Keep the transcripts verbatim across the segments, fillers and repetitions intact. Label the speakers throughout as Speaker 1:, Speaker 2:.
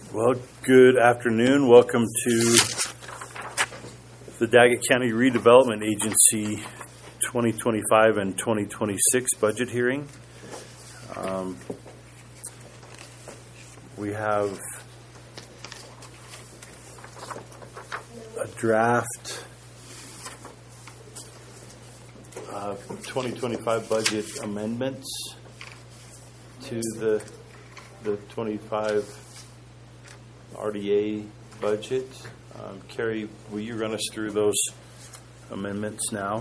Speaker 1: Well, good afternoon. Welcome to the Daggett County Redevelopment Agency twenty twenty-five and twenty twenty-six budget hearing. Um, we have a draft uh, twenty twenty-five budget amendments to the the twenty-five R D A budget. Um, Carrie, will you run us through those amendments now?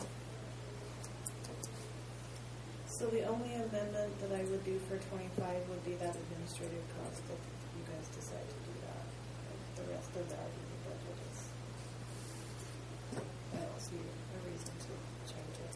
Speaker 2: So the only amendment that I would do for twenty-five would be that administrative cost if you guys decide to do that. The rest of the R D A budget is, I don't see a reason to change it.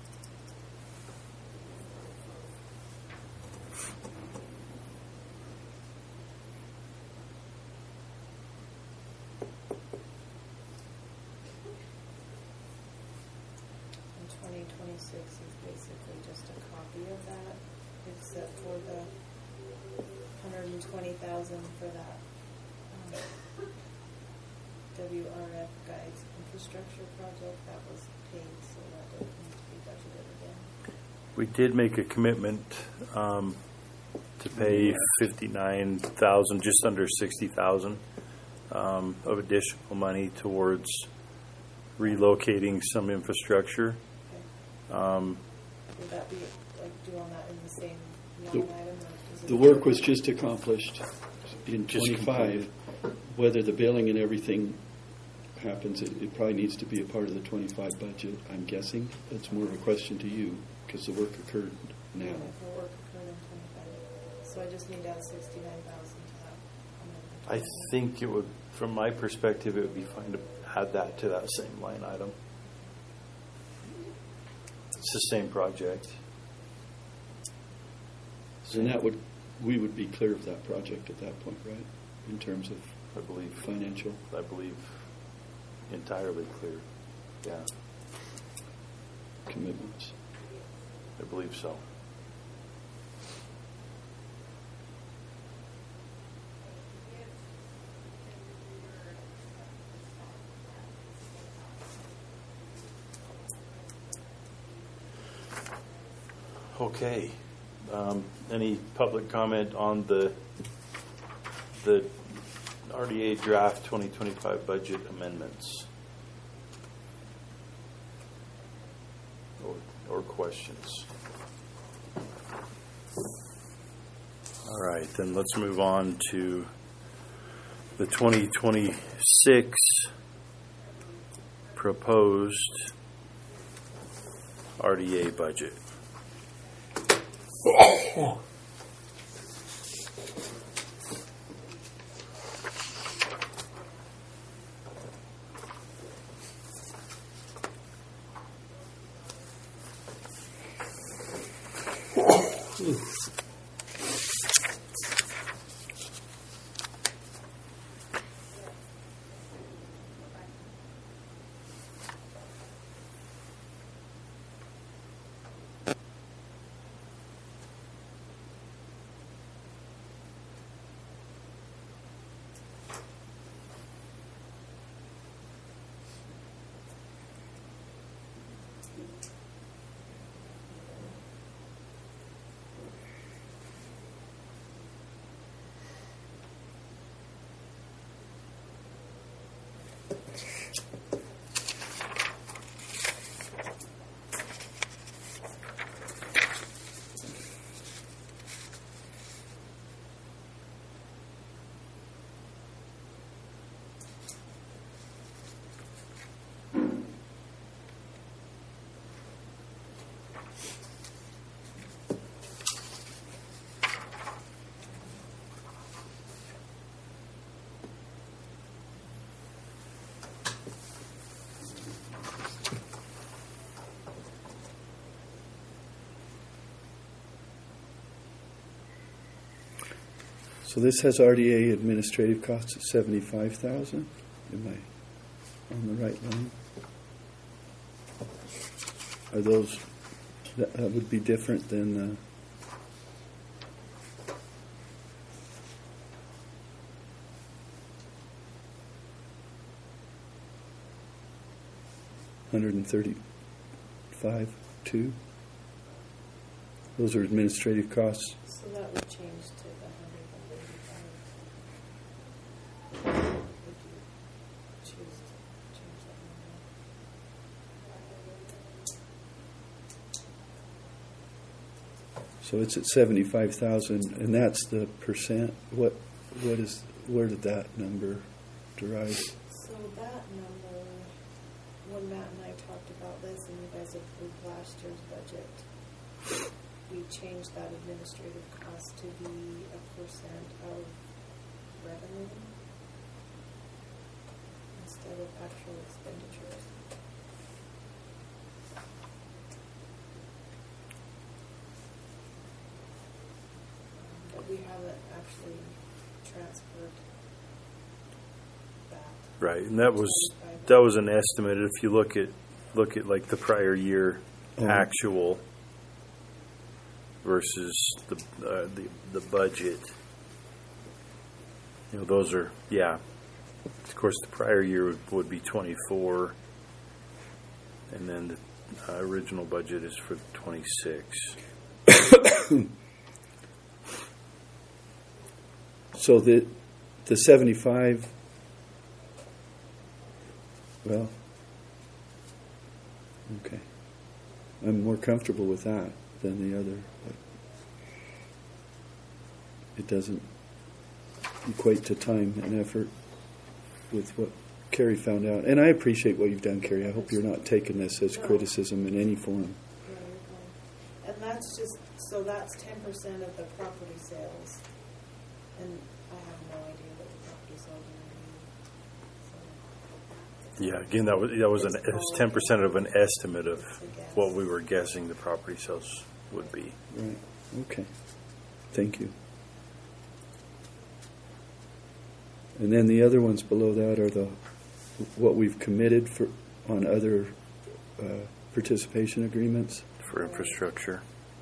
Speaker 2: And twenty twenty-six is basically just a copy of that, except for the hundred and twenty thousand for that um, W R F Guides infrastructure project that was paid, so that doesn't need to be budgeted again.
Speaker 1: We did make a commitment um, to pay fifty-nine thousand, just under sixty thousand um, of additional money towards relocating some infrastructure.
Speaker 2: Okay.
Speaker 1: Um,
Speaker 2: Would that be like doing that in the same
Speaker 3: The-
Speaker 2: line item? Or is it
Speaker 3: The work was just accomplished in
Speaker 1: Just
Speaker 3: twenty-five. Whether the billing and everything happens, it, it probably needs to be a part of the twenty-five budget, I'm guessing. That's more of a question to you, because the work occurred now.
Speaker 2: Yeah, the work occurred in twenty-five. So I just need to add sixty-nine thousand to that.
Speaker 1: I think it would, from my perspective, it would be fine to add that to that same line item. It's the same project.
Speaker 3: And that would, we would be clear of that project at that point, right? In terms of
Speaker 1: I believe
Speaker 3: financial.
Speaker 1: I believe entirely clear. Yeah,
Speaker 3: commitments.
Speaker 1: I believe so. Okay. Um, any public comment on the the R D A draft twenty twenty-five budget amendments? Or, or questions? All right, then let's move on to the twenty twenty-six proposed R D A budget.
Speaker 3: So this has R D A administrative costs of seventy-five thousand. Am I on the right line? Are those, that, that would be different than, uh, hundred and thirty-five, two. Those are administrative costs.
Speaker 2: So that would change to the hundred and thirty-five. If you choose to change that number.
Speaker 3: So it's at seventy-five thousand, and that's the percent. What, what is, where did that number derive?
Speaker 2: So that number, when Matt and I talked about this and you guys approved last year's budget, we changed that administrative cost to be a percent of revenue instead of actual expenditures. But we haven't actually transferred that.
Speaker 1: Right, and that was, that was an estimate. If you look at, look at like the prior year
Speaker 3: Oh.
Speaker 1: actual versus the, uh, the, the budget, you know, those are, yeah. Of course, the prior year would, would be twenty-four, and then the uh, original budget is for twenty-six.
Speaker 3: So the, the seventy-five, well, okay. I'm more comfortable with that than the other. But it doesn't equate to time and effort with what Carrie found out. And I appreciate what you've done, Carrie. I hope you're not taking this as criticism in any form.
Speaker 2: Yeah, you're fine. And that's just, so that's ten percent of the property sales. And I have no idea what the property sales are going to be. So
Speaker 1: Yeah, again, that was, that was an,
Speaker 2: It's
Speaker 1: it was ten percent of an estimate of
Speaker 2: It's a guess.
Speaker 1: what we were guessing the property sales would be.
Speaker 3: Right. Okay. Thank you. And then the other ones below that are the what we've committed for on other uh, participation agreements.
Speaker 1: For infrastructure.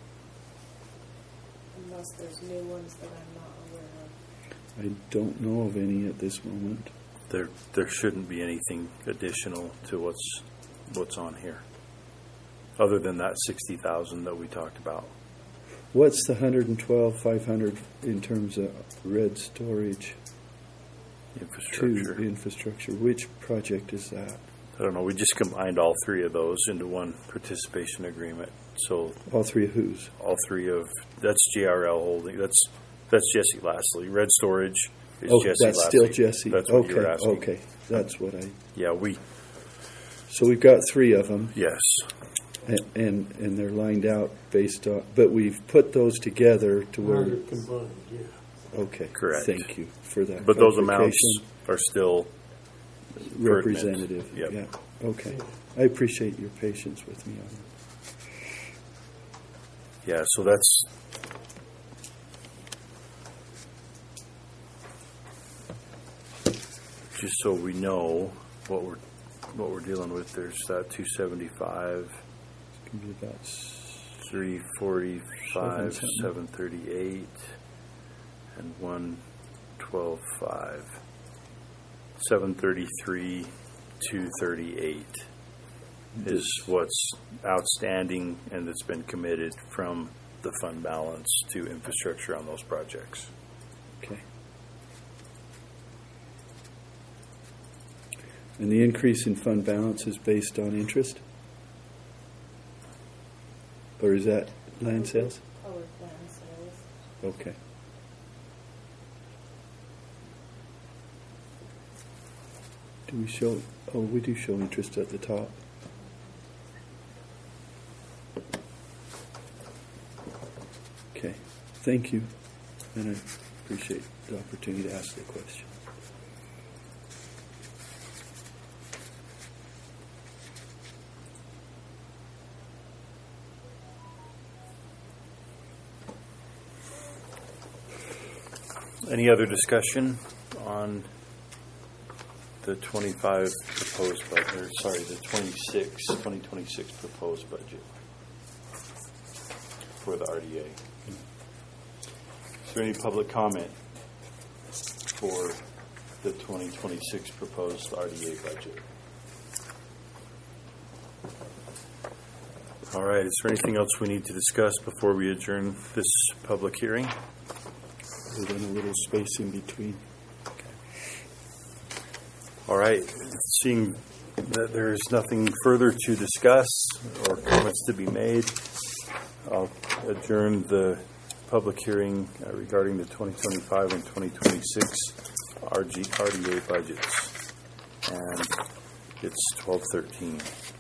Speaker 2: Unless there's new ones that I'm not aware of.
Speaker 3: I don't know of any at this moment.
Speaker 1: There, there shouldn't be anything additional to what's, what's on here, other than that sixty thousand that we talked about.
Speaker 3: What's the one hundred twelve, five hundred in terms of red storage to
Speaker 1: Infrastructure.
Speaker 3: infrastructure? Which project is that?
Speaker 1: I don't know, we just combined all three of those into one participation agreement. So
Speaker 3: All three of whose?
Speaker 1: all three of, that's J R L Holding, that's, that's Jesse Lastly. Red Storage is
Speaker 3: Oh,
Speaker 1: Jesse
Speaker 3: that's
Speaker 1: Lastly.
Speaker 3: still Jesse.
Speaker 1: That's what
Speaker 3: Okay,
Speaker 1: you're asking.
Speaker 3: okay. That's what I.
Speaker 1: Yeah, we,
Speaker 3: So we've got three of them.
Speaker 1: yes.
Speaker 3: And, and and they're lined out based on, but we've put those together to where,
Speaker 4: They're combined, yeah.
Speaker 3: okay.
Speaker 1: Correct.
Speaker 3: Thank you for that.
Speaker 1: But those amounts
Speaker 3: clarification.
Speaker 1: are still pertinent.
Speaker 3: Representative,
Speaker 1: Yep.
Speaker 3: yeah. Okay. I appreciate your patience with me on that.
Speaker 1: Yeah, so that's, just so we know what we're, what we're dealing with, there's that two seventy-five,
Speaker 3: It's going to be about, s-
Speaker 1: three forty-five,
Speaker 3: Seven
Speaker 1: seven thirty-eight, and one twelve five. Seven thirty-three, two thirty-eight is what's outstanding and that's been committed from the fund balance to infrastructure on those projects.
Speaker 3: okay. And the increase in fund balance is based on interest? Or is that land sales?
Speaker 2: Power plant sales.
Speaker 3: Okay. Do we show, oh, we do show interest at the top. Okay, thank you. And I appreciate the opportunity to ask the question.
Speaker 1: Any other discussion on the twenty-five proposed budget, or sorry, the twenty-six, twenty twenty-six proposed budget for the R D A? Is there any public comment for the twenty twenty-six proposed R D A budget? All right, is there anything else we need to discuss before we adjourn this public hearing?
Speaker 3: Other than a little space in between.
Speaker 1: All right, seeing that there is nothing further to discuss or comments to be made, I'll adjourn the public hearing uh, regarding the twenty twenty-five and twenty twenty-six R G, R D A budgets. And it's twelve thirteen.